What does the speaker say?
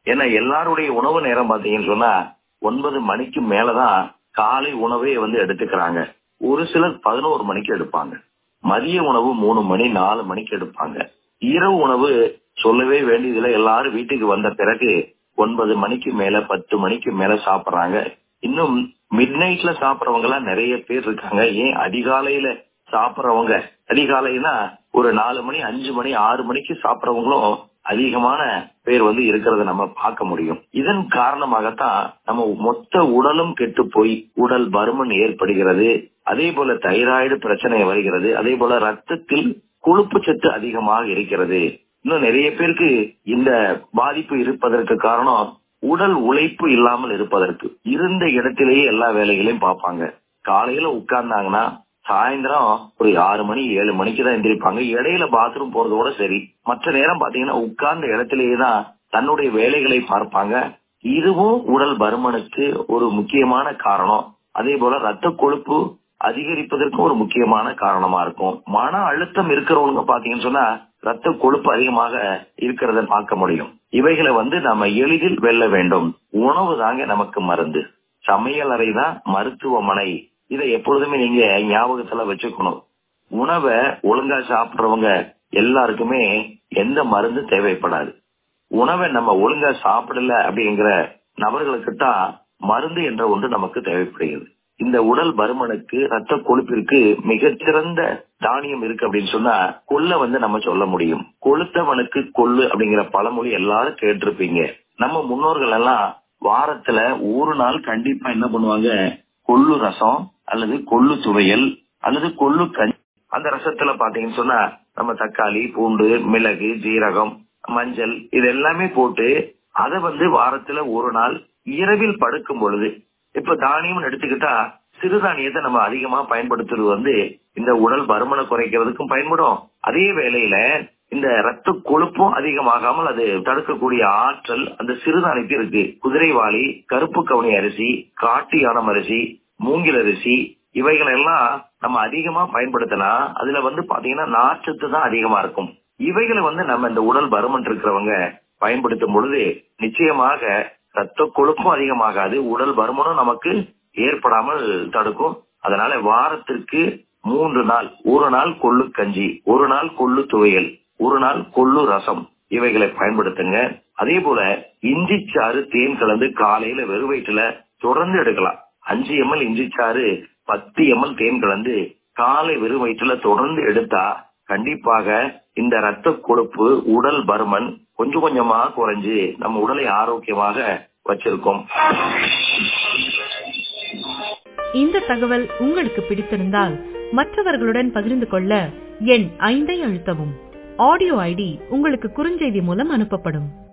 ஏன்னா எல்லாருடைய உணவு நேரம் பாத்தீங்கன்னு சொன்னா 9 மணிக்கு மேலதான் காலை உணவே எடுத்துக்கிறாங்க. ஒரு சிலர் 11 மணிக்கு எடுப்பாங்க. மதிய உணவு 3 மணி 4 மணிக்கு எடுப்பாங்க. இரவு உணவு சொல்லவே வேண்டியதில்லை. எல்லாரும் வீட்டுக்கு வந்த பிறகு 9 மணிக்கு மேல 10 மணிக்கு மேல சாப்பிடுறாங்க. இன்னும் மிட் நைட்ல சாப்பிடறவங்க எல்லாம் நிறைய பேர் இருக்காங்க. ஏன் அதிகாலையில சாப்பிடறவங்க, அதிகாலைனா ஒரு 4 மணி 5 மணி 6 மணிக்கு சாப்பிடறவங்களும் அதிகமான பேர் இருக்கிறத நம்ம பார்க்க முடியும். இதன் காரணமாகத்தான் நம்ம மொத்த உடலும் கெட்டு போய் உடல் பருமன் ஏற்படுகிறது. அதே போல தைராய்டு பிரச்சனை வருகிறது. அதே போல ரத்தத்தில் கொழுப்பு சத்து அதிகமாக இருக்கிறது. இன்னும் நிறைய பேருக்கு இந்த பாதிப்பு இருப்பதற்கு காரணம் உடல் உழைப்பு இல்லாமல் இருப்பதற்கு. இருந்த இடத்திலேயே எல்லா வேலைகளையும் பார்ப்பாங்க. காலையில உட்கார்ந்தாங்கன்னா சாயந்தரம் ஒரு 6 மணி 7 மணிக்கு தான் எந்திரிப்பாங்க. இடையில பாத்ரூம் போறதோட சரி, மற்ற நேரம் பாத்தீங்கன்னா உட்கார்ந்த இடத்திலேயே தான் தன்னுடைய வேலைகளை பார்ப்பாங்க. இதுவும் உடல் பருமனுக்கு ஒரு முக்கியமான காரணம். அதே போல ரத்த கொழுப்பு அதிகரிப்பதற்கு ஒரு முக்கியமான காரணமா இருக்கும். மன அழுத்தம் இருக்கிறவங்க பாத்தீங்கன்னு சொன்னா ரத்த கொழுப்பு அதிகமாக இருக்கிறத பார்க்க முடியும். இவைகளை நம்ம எளிதில் வெல்ல வேண்டும். உணவு தாங்க நமக்கு மருந்து. சமையல் அறை தான் மருத்துவமனை. இதை எப்பொழுதுமே நீங்க ஞாபகத்துல வச்சுக்கணும். உணவை ஒழுங்கா சாப்பிடுறவங்க எல்லாருக்குமே எந்த மருந்து தேவைப்படாது. உணவை நம்ம ஒழுங்கா சாப்பிடல அப்படிங்கிற நபர்களுக்கு தான் மருந்து என்ற ஒன்று நமக்கு தேவைப்படுகிறது. இந்த உடல் பருமனுக்கு ரத்த கொழுப்பிற்கு மிகச்சிறந்த தானியம் இருக்கு அப்படின்னு சொன்னா கொள்ளை நம்ம சொல்ல முடியும். கொளுத்தவனுக்கு கொள்ளு அப்படிங்கிற பழமொழி எல்லாரும் கேட்டிருப்பீங்க. நம்ம முன்னோர்கள் எல்லாம் வாரத்துல ஒரு நாள் கண்டிப்பா என்ன பண்ணுவாங்க, கொள்ளு ரசம் அல்லது கொள்ளு துவையல் அல்லது கொள்ளு கஞ்சி. அந்த ரசத்துல பாத்தீங்கன்னு சொன்னா நம்ம தக்காளி, பூண்டு, மிளகு, ஜீரகம், மஞ்சள் இது எல்லாமே போட்டு அதை வாரத்துல ஒரு நாள் இரவில் படுக்கும் பொழுது, இப்ப தானியம் எடுத்துக்கிட்டா சிறுதானியத்தை நம்ம அதிகமா பயன்படுத்துறது இந்த உடல் பருமனை குறைக்கிறதுக்கும் பயன்படும். அதே வேளையில இந்த ரத்த கொழுப்பும் அதிகமாகாமல் அது தடுக்கக்கூடிய ஆற்றல் அந்த சிறுதானியத்தில் இருக்கு. குதிரைவாளி, கருப்பு கவுனி அரிசி, காட்டு யானம் அரிசி, மூங்கில் அரிசி இவைகள் எல்லாம் நம்ம அதிகமா பயன்படுத்தினா அதுல பாத்தீங்கன்னா நார்ச்சத்து தான் அதிகமா இருக்கும். இவைகளை நம்ம இந்த உடல் பருமன் இருக்கிறவங்க பயன்படுத்தும் பொழுது நிச்சயமாக ரத்த கொழுப்பும் அதிகமாகாது, உடல் பருமனும் நமக்கு ஏற்படாமல் தடுக்கும். அதனால வாரத்திற்கு 3 நாள், ஒரு நாள் கொள்ளு கஞ்சி, ஒரு நாள் கொள்ளு துவையல், ஒரு நாள் கொள்ளு ரசம் இவைகளை பயன்படுத்துங்க. அதே போல இஞ்சி சாறு தேன் கலந்து காலையில வெறும் வயிற்றுல தொடர்ந்து எடுக்கலாம். 5 ml இஞ்சி சாறு 10 ml தேன் கலந்து காலை வெறும் வயிற்றுல தொடர்ந்து எடுத்தா கண்டிப்பாக இந்த ரத்த கொழுப்பு, உடல் பருமன் கொஞ்சம் கொஞ்சமா குறைஞ்சு நம்ம உடலை ஆரோக்கியமாக வச்சிருக்கோம். இந்த தகவல் உங்களுக்கு பிடித்திருந்தால் மற்றவர்களுடன் பகிர்ந்து கொள்ள எண் 5 அழுத்தவும். ஆடியோ ஐடி உங்களுக்கு குறுஞ்செய்தி மூலம் அனுப்பப்படும்.